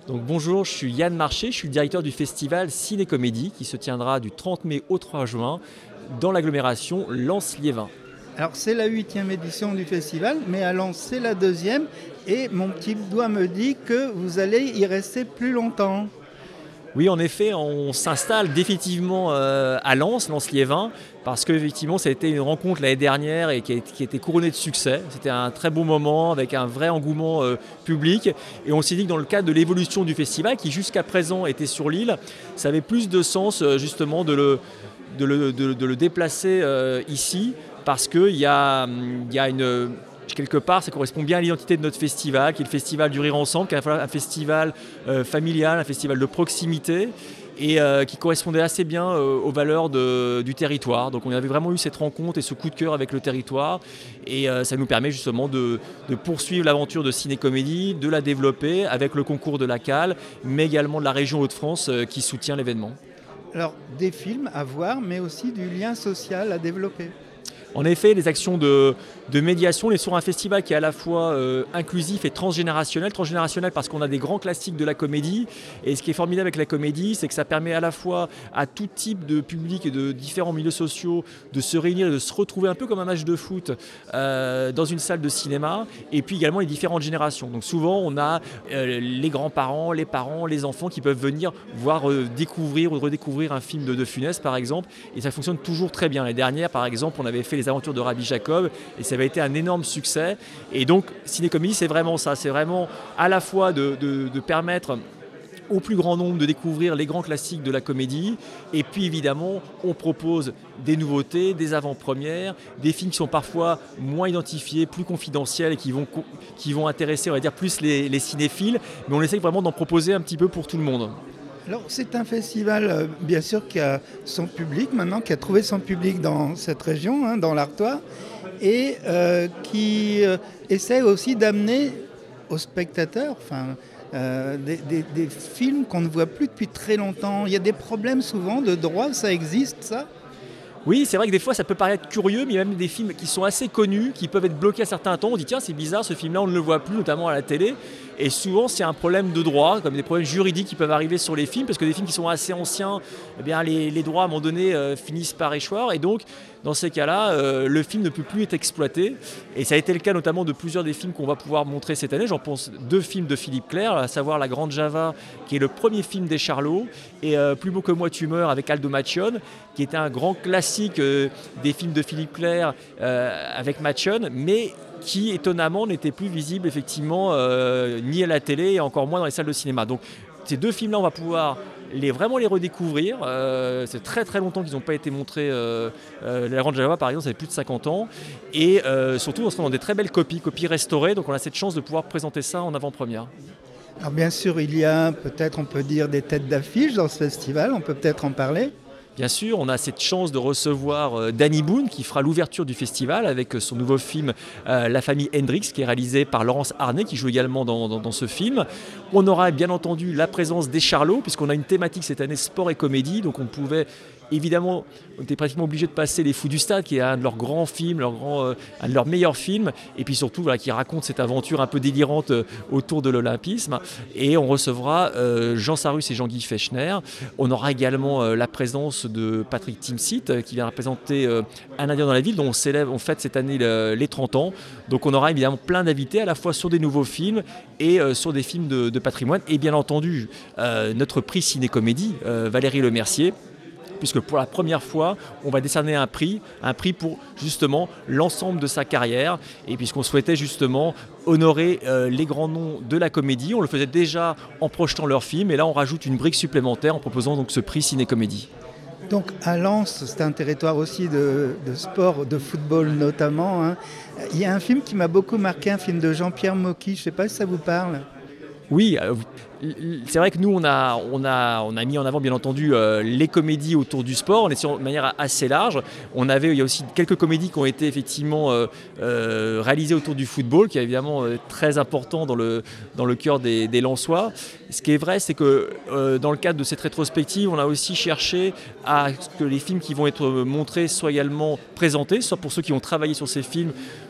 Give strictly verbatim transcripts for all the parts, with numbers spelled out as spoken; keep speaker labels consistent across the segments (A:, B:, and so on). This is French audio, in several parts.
A: Donc bonjour, je suis Yann Marché, je suis le directeur du festival Ciné-Comédie qui se tiendra du trente mai au trois juin dans l'agglomération Lens-Liévin.
B: Alors c'est la huitième édition du festival, mais à Lens c'est la deuxième et mon petit doigt me dit que vous allez y rester plus longtemps.
A: Oui, en effet, on s'installe définitivement euh, à Lens, Lens-Liévin, parce qu'effectivement, ça a été une rencontre l'année dernière et qui a, qui a été couronnée de succès. C'était un très beau moment avec un vrai engouement euh, public. Et on s'est dit que dans le cadre de l'évolution du festival, qui jusqu'à présent était sur l'île, ça avait plus de sens euh, justement de le, de le, de, de le déplacer euh, ici, parce qu'il y a, y a une... Quelque part, ça correspond bien à l'identité de notre festival, qui est le festival du rire ensemble, qui est un festival euh, familial, un festival de proximité, et euh, qui correspondait assez bien euh, aux valeurs de, du territoire. Donc on avait vraiment eu cette rencontre et ce coup de cœur avec le territoire, et euh, ça nous permet justement de, de poursuivre l'aventure de Ciné-Comédie, de la développer avec le concours de la Cale, mais également de la région Hauts-de-France euh, qui soutient l'événement.
B: Alors des films à voir, mais aussi du lien social à développer.
A: En effet, les actions de, de médiation, on est sur un festival qui est à la fois euh, inclusif et transgénérationnel. Transgénérationnel parce qu'on a des grands classiques de la comédie. Et ce qui est formidable avec la comédie, c'est que ça permet à la fois à tout type de public et de différents milieux sociaux de se réunir et de se retrouver un peu comme un match de foot euh, dans une salle de cinéma. Et puis également les différentes générations. Donc souvent, on a euh, les grands-parents, les parents, les enfants qui peuvent venir voir euh, découvrir ou redécouvrir un film de De Funès, par exemple. Et ça fonctionne toujours très bien. L'année dernière, par exemple, on avait fait Les Aventures de Rabbi Jacob et ça avait été un énorme succès. Et donc Ciné-Comédie, c'est vraiment ça, c'est vraiment à la fois de, de, de permettre au plus grand nombre de découvrir les grands classiques de la comédie, et puis évidemment on propose des nouveautés, des avant-premières, des films qui sont parfois moins identifiés, plus confidentiels et qui vont, qui vont intéresser, on va dire, plus les, les cinéphiles, mais on essaie vraiment d'en proposer un petit peu pour tout le monde.
B: Alors c'est un festival bien sûr qui a son public maintenant, qui a trouvé son public dans cette région, hein, dans l'Artois, et euh, qui euh, essaie aussi d'amener aux spectateurs enfin, euh, des, des, des films qu'on ne voit plus depuis très longtemps. Il y a des problèmes souvent de droit, ça existe ça ?
A: Oui, c'est vrai que des fois ça peut paraître curieux, mais il y a même des films qui sont assez connus, qui peuvent être bloqués à certains temps. On dit tiens, c'est bizarre, ce film-là on ne le voit plus, notamment à la télé. Et souvent c'est un problème de droit, comme des problèmes juridiques qui peuvent arriver sur les films, parce que des films qui sont assez anciens, eh bien, les, les droits à un moment donné euh, finissent par échoir. Et donc dans ces cas-là, euh, le film ne peut plus être exploité. Et ça a été le cas notamment de plusieurs des films qu'on va pouvoir montrer cette année. J'en pense deux films de Philippe Clair, à savoir La Grande Java, qui est le premier film des Charlots, et euh, Plus beau que moi tu meurs avec Aldo Machon, qui était un grand classique euh, des films de Philippe Clair euh, avec Machon, mais qui étonnamment n'était plus visible effectivement euh, ni à la télé et encore moins dans les salles de cinéma. Donc ces deux films-là, on va pouvoir les, vraiment les redécouvrir. Euh, c'est très très longtemps qu'ils n'ont pas été montrés. Euh, euh, La Grande Java, par exemple, ça fait plus de cinquante ans. Et euh, surtout, on se rend dans des très belles copies, copies restaurées. Donc on a cette chance de pouvoir présenter ça en avant-première.
B: Alors bien sûr, il y a peut-être, on peut dire, des têtes d'affiche dans ce festival. On peut peut-être en parler.
A: Bien sûr, on a cette chance de recevoir Danny Boone qui fera l'ouverture du festival avec son nouveau film euh, La famille Hendrix, qui est réalisé par Laurence Arnay, qui joue également dans, dans, dans ce film. On aura bien entendu la présence des Charlots, puisqu'on a une thématique cette année sport et comédie, donc on pouvait évidemment, on était pratiquement obligé de passer Les Fous du Stade, qui est un de leurs grands films, leur grand, euh, un de leurs meilleurs films, et puis surtout voilà, qui raconte cette aventure un peu délirante euh, autour de l'olympisme. Et on recevra euh, Jean Sarus et Jean-Guy Fechner. On aura également euh, la présence de Patrick Timsit, euh, qui vient représenter euh, Un Indien dans la ville, dont on célèbre, on fête cette année le, les trente ans. Donc on aura évidemment plein d'invités, à la fois sur des nouveaux films et euh, sur des films de, de patrimoine. Et bien entendu, euh, notre prix Ciné-Comédie, euh, Valérie Lemercier, puisque pour la première fois, on va décerner un prix, un prix pour justement l'ensemble de sa carrière, et puisqu'on souhaitait justement honorer euh, les grands noms de la comédie, on le faisait déjà en projetant leurs films, et là on rajoute une brique supplémentaire en proposant donc ce prix Ciné-Comédie.
B: Donc à Lens, c'est un territoire aussi de, de sport, de football notamment, hein. Il y a un film qui m'a beaucoup marqué, un film de Jean-Pierre Mocky, je ne sais pas si ça vous parle.
A: Oui, euh, c'est vrai que nous, on a, on a, on a mis en avant, bien entendu, euh, les comédies autour du sport. On est sur une manière assez large. On avait, il y a aussi quelques comédies qui ont été effectivement euh, euh, réalisées autour du football, qui est évidemment euh, très important dans le, dans le cœur des, des Lensois. Ce qui est vrai, c'est que euh, dans le cadre de cette rétrospective, on a aussi cherché à ce que les films qui vont être montrés soient également présentés, soit pour ceux qui ont travaillé sur ces films,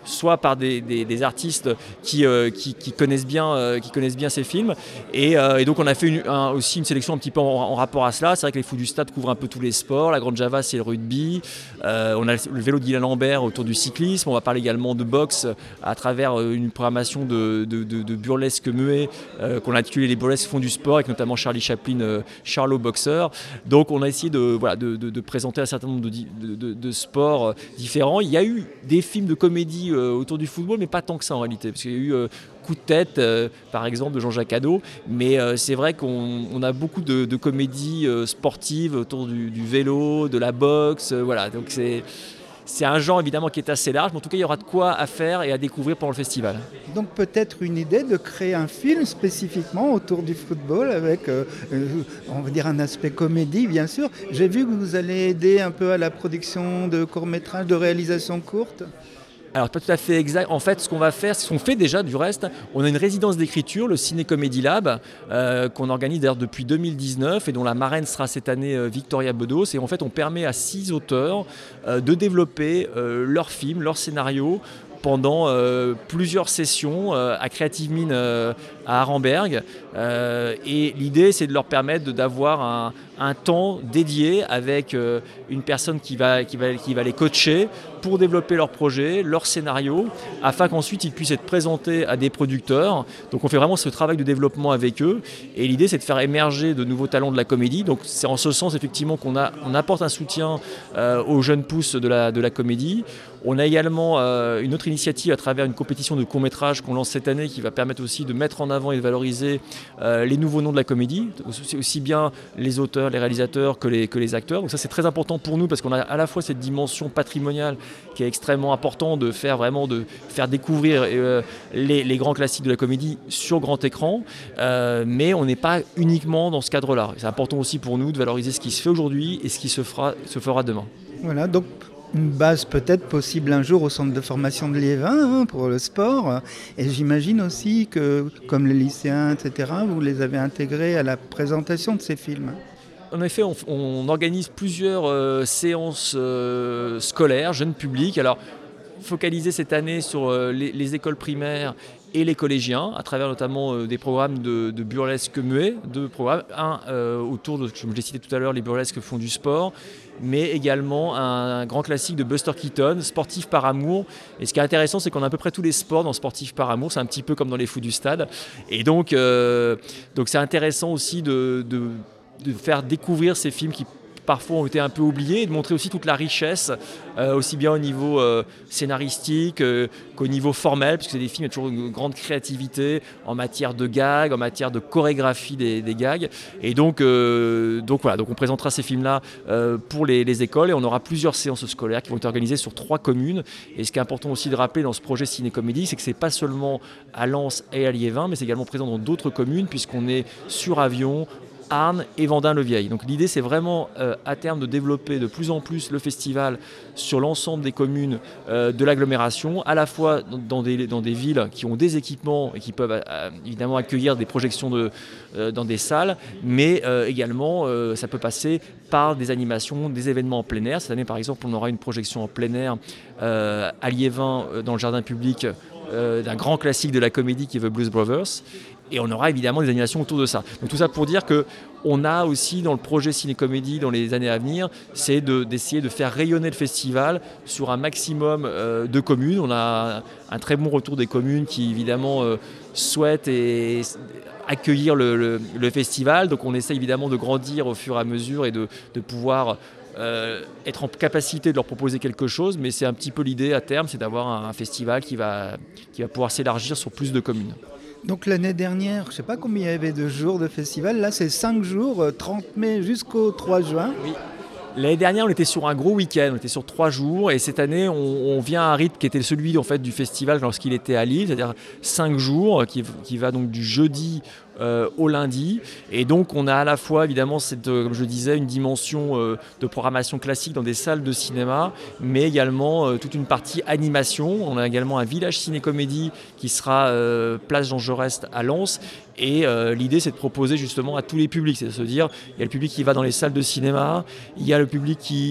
A: soit par des, des, des artistes qui, euh, qui, qui, connaissent bien, euh, qui connaissent bien ces films. Et, euh, et donc on a fait une, un, aussi une sélection un petit peu en, en rapport à cela. C'est vrai que les Fous du Stade couvrent un peu tous les sports. La Grande Java, c'est le rugby. Euh, on a le vélo de Guylain Lambert autour du cyclisme. On va parler également de boxe à travers une programmation de, de, de, de burlesque muet euh, qu'on a intitulé Les burlesques font du sport, avec notamment Charlie Chaplin, euh, Charlot boxeur. Donc on a essayé de, voilà, de, de, de présenter un certain nombre de, de, de, de sports différents. Il y a eu des films de comédie euh, autour du football, mais pas tant que ça en réalité, parce qu'il y a eu euh, Coup de tête, euh, par exemple, de Jean-Jacques Hano. Mais euh, c'est vrai qu'on on a beaucoup de, de comédies euh, sportives autour du, du vélo, de la boxe. Euh, voilà, donc c'est... C'est un genre évidemment qui est assez large, mais en tout cas il y aura de quoi à faire et à découvrir pendant le festival.
B: Donc peut-être une idée de créer un film spécifiquement autour du football avec, euh, on va dire, un aspect comédie bien sûr. J'ai vu que vous allez aider un peu à la production de courts-métrages, de réalisations courtes.
A: Alors pas tout à fait exact. En fait, ce qu'on va faire, ce qu'on fait déjà du reste, on a une résidence d'écriture, le Ciné Comedy Lab, euh, qu'on organise d'ailleurs depuis deux mille dix-neuf et dont la marraine sera cette année euh, Victoria Bedos. Et en fait, on permet à six auteurs euh, de développer euh, leurs films, leurs scénarios pendant euh, plusieurs sessions euh, à Creative Mine euh, à Arenberg. Euh, et l'idée, c'est de leur permettre de, d'avoir un, un temps dédié avec euh, une personne qui va, qui, va, qui va les coacher pour développer leur projet, leur scénario, afin qu'ensuite ils puissent être présentés à des producteurs. Donc on fait vraiment ce travail de développement avec eux. Et l'idée, c'est de faire émerger de nouveaux talents de la comédie. Donc c'est en ce sens, effectivement, qu'on a, on apporte un soutien euh, aux jeunes pousses de la, de la comédie. On a également euh, une autre initiative à travers une compétition de court-métrage qu'on lance cette année qui va permettre aussi de mettre en avant et de valoriser euh, les nouveaux noms de la comédie, aussi, aussi bien les auteurs, les réalisateurs que les, que les acteurs. Donc ça, c'est très important pour nous parce qu'on a à la fois cette dimension patrimoniale qui est extrêmement importante de faire vraiment de faire découvrir euh, les, les grands classiques de la comédie sur grand écran, euh, mais on n'est pas uniquement dans ce cadre-là. C'est important aussi pour nous de valoriser ce qui se fait aujourd'hui et ce qui se fera, se fera demain.
B: Voilà, donc une base peut-être possible un jour au centre de formation de Liévin hein, pour le sport. Et j'imagine aussi que, comme les lycéens, et cetera, vous les avez intégrés à la présentation de ces films.
A: En effet, on, on organise plusieurs euh, séances euh, scolaires, jeunes publics. Alors, focalisées cette année sur euh, les, les écoles primaires et les collégiens, à travers notamment euh, des programmes de, de burlesque muet, deux programmes, un euh, autour de, comme je l'ai cité tout à l'heure, les burlesques font du sport, mais également un, un grand classique de Buster Keaton, Sportif par amour. Et ce qui est intéressant, c'est qu'on a à peu près tous les sports dans Sportif par amour, c'est un petit peu comme dans les Fous du Stade. Et donc, euh, donc c'est intéressant aussi de, de, de faire découvrir ces films qui parfois ont été un peu oubliés et de montrer aussi toute la richesse, euh, aussi bien au niveau euh, scénaristique euh, qu'au niveau formel, puisque c'est des films, il y a toujours une grande créativité en matière de gags, en matière de chorégraphie des, des gags. Et donc, euh, donc voilà, donc on présentera ces films-là euh, pour les, les écoles et on aura plusieurs séances scolaires qui vont être organisées sur trois communes. Et ce qui est important aussi de rappeler dans ce projet Ciné-Comédie, c'est que c'est pas seulement à Lens et à Liévin, mais c'est également présent dans d'autres communes, puisqu'on est sur Avion, Arnes et Vendin-le-Vieil. Donc l'idée, c'est vraiment euh, à terme de développer de plus en plus le festival sur l'ensemble des communes euh, de l'agglomération, à la fois dans des, dans des villes qui ont des équipements et qui peuvent euh, évidemment accueillir des projections de, euh, dans des salles, mais euh, également euh, ça peut passer par des animations, des événements en plein air. Cette année, par exemple, on aura une projection en plein air euh, à Liévin, euh, dans le jardin public, euh, d'un grand classique de la comédie qui est The Blues Brothers. Et on aura évidemment des animations autour de ça. Donc tout ça pour dire qu'on a aussi dans le projet Ciné-Comédie dans les années à venir, c'est de, d'essayer de faire rayonner le festival sur un maximum euh, de communes. On a un très bon retour des communes qui évidemment euh, souhaitent et accueillir le, le, le festival. Donc on essaie évidemment de grandir au fur et à mesure et de, de pouvoir euh, être en capacité de leur proposer quelque chose. Mais c'est un petit peu l'idée à terme, c'est d'avoir un, un festival qui va, qui va pouvoir s'élargir sur plus de communes.
B: Donc l'année dernière, je ne sais pas combien il y avait de jours de festival, là c'est cinq jours, trente mai jusqu'au trois juin.
A: Oui. L'année dernière, on était sur un gros week-end, on était sur trois jours, et cette année, on, on vient à un rythme qui était celui en fait, du festival lorsqu'il était à Lille, c'est-à-dire cinq jours, qui, qui va donc du jeudi euh, au lundi. Et donc, on a à la fois, évidemment, cette, comme je disais, une dimension euh, de programmation classique dans des salles de cinéma, mais également euh, toute une partie animation. On a également un village ciné-comédie qui sera euh, place Jean Jaurès à Lens. Et euh, l'idée, c'est de proposer justement à tous les publics, c'est de se dire, il y a le public qui va dans les salles de cinéma, il y a le public qui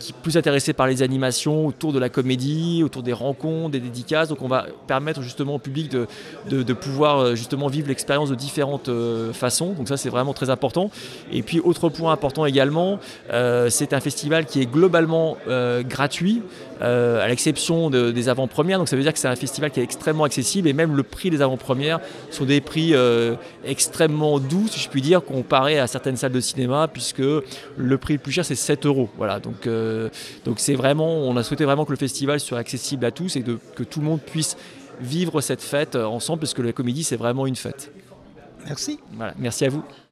A: qui est plus intéressé par les animations, autour de la comédie, autour des rencontres, des dédicaces. Donc on va permettre justement au public de, de, de pouvoir justement vivre l'expérience de différentes euh, façons. Donc ça c'est vraiment très important. Et puis autre point important également, euh, c'est un festival qui est globalement euh, gratuit, euh, à l'exception de, des avant-premières. Donc ça veut dire que c'est un festival qui est extrêmement accessible et même le prix des avant-premières sont des prix euh, extrêmement doux, si je puis dire, comparé à certaines salles de cinéma, puisque le prix le plus cher c'est sept euros. Voilà, donc euh, donc c'est vraiment, on a souhaité vraiment que le festival soit accessible à tous et de, que tout le monde puisse vivre cette fête ensemble, parce que la comédie c'est vraiment une fête.
B: Merci.
A: Voilà, merci à vous.